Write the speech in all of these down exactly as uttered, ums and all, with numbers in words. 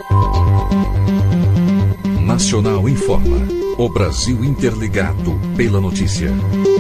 Nacional informa. O Brasil interligado pela notícia.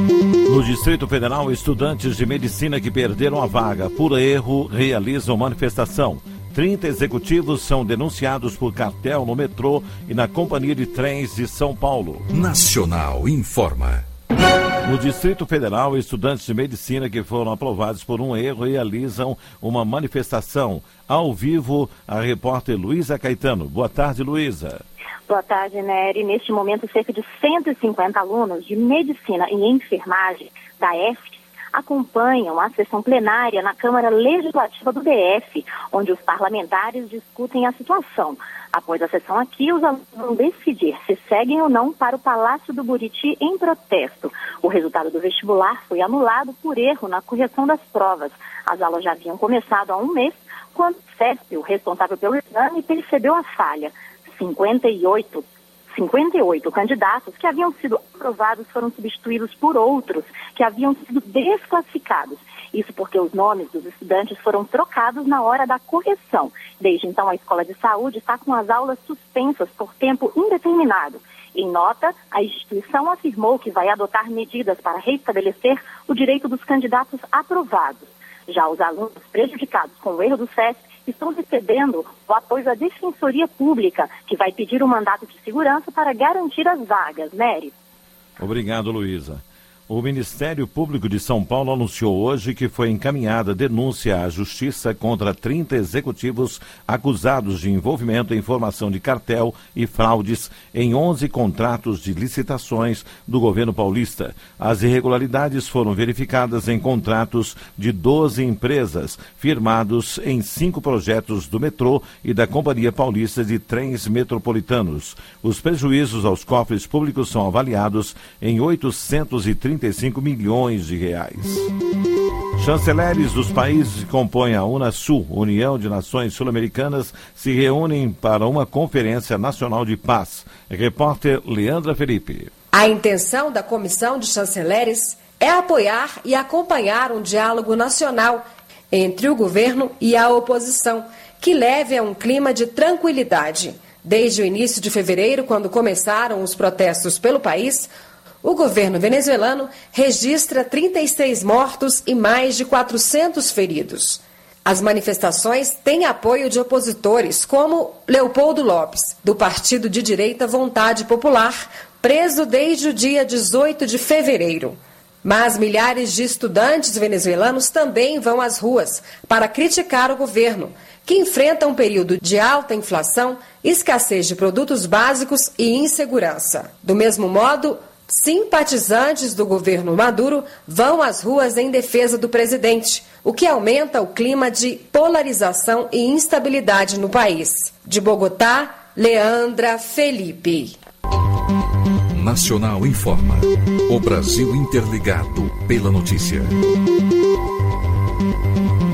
No Distrito Federal, estudantes de medicina que perderam a vaga por erro realizam manifestação. trinta executivos são denunciados por cartel no metrô e na Companhia de Trens de São Paulo. Nacional informa. No Distrito Federal, estudantes de medicina que foram aprovados por um erro realizam uma manifestação. Ao vivo, a repórter Luísa Caetano. Boa tarde, Luísa. Boa tarde, Nery. Neste momento, cerca de cento e cinquenta alunos de Medicina e Enfermagem da E F S acompanham a sessão plenária na Câmara Legislativa do D F, onde os parlamentares discutem a situação. Após a sessão aqui, os alunos vão decidir se seguem ou não para o Palácio do Buriti em protesto. O resultado do vestibular foi anulado por erro na correção das provas. As aulas já haviam começado há um mês, quando o C E S P, o responsável pelo exame, percebeu a falha. cinquenta e oito, cinquenta e oito candidatos que haviam sido aprovados foram substituídos por outros que haviam sido desclassificados. Isso porque os nomes dos estudantes foram trocados na hora da correção. Desde então, a Escola de Saúde está com as aulas suspensas por tempo indeterminado. Em nota, a instituição afirmou que vai adotar medidas para restabelecer o direito dos candidatos aprovados. Já os alunos prejudicados com o erro do C E S P estão recebendo o apoio da Defensoria Pública, que vai pedir um mandato de segurança para garantir as vagas. Nery. Obrigado, Luísa. O Ministério Público de São Paulo anunciou hoje que foi encaminhada denúncia à Justiça contra trinta executivos acusados de envolvimento em formação de cartel e fraudes em onze contratos de licitações do governo paulista. As irregularidades foram verificadas em contratos de doze empresas, firmados em cinco projetos do metrô e da Companhia Paulista de Trens Metropolitanos. Os prejuízos aos cofres públicos são avaliados em oitocentos e trinta e cinco milhões de reais. Chanceleres dos países que compõem a Unasul, União de Nações Sul-Americanas, se reúnem para uma Conferência Nacional de Paz. Repórter Leandra Felipe. A intenção da Comissão de Chanceleres é apoiar e acompanhar um diálogo nacional entre o governo e a oposição, que leve a um clima de tranquilidade. Desde o início de fevereiro, quando começaram os protestos pelo país, o governo venezuelano registra trinta e seis mortos e mais de quatrocentos feridos. As manifestações têm apoio de opositores como Leopoldo Lopes, do partido de direita Vontade Popular, preso desde o dia dezoito de fevereiro. Mas milhares de estudantes venezuelanos também vão às ruas para criticar o governo, que enfrenta um período de alta inflação, escassez de produtos básicos e insegurança. Do mesmo modo, simpatizantes do governo Maduro vão às ruas em defesa do presidente, o que aumenta o clima de polarização e instabilidade no país. De Bogotá, Leandra Felipe. Nacional informa. O Brasil interligado pela notícia.